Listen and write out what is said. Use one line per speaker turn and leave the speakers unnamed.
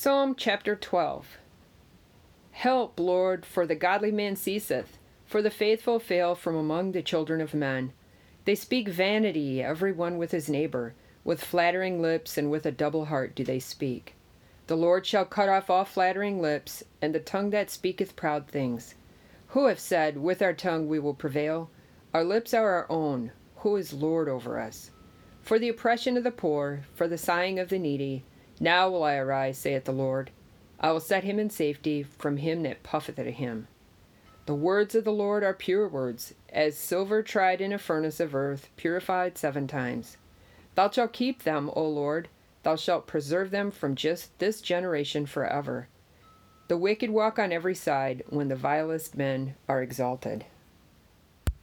Psalm chapter 12. Help, Lord, for the godly man ceaseth, for the faithful fail from among the children of men. They speak vanity, every one with his neighbor. With flattering lips and with a double heart do they speak. The Lord shall cut off all flattering lips, and the tongue that speaketh proud things. Who have said, with our tongue we will prevail? Our lips are our own. Who is Lord over us? For the oppression of the poor, for the sighing of the needy, now will I arise, saith the Lord. I will set him in safety from him that puffeth at him. The words of the Lord are pure words, as silver tried in a furnace of earth, purified 7 times. Thou shalt keep them, O Lord. Thou shalt preserve them from just this generation forever. The wicked walk on every side, when the vilest men are exalted.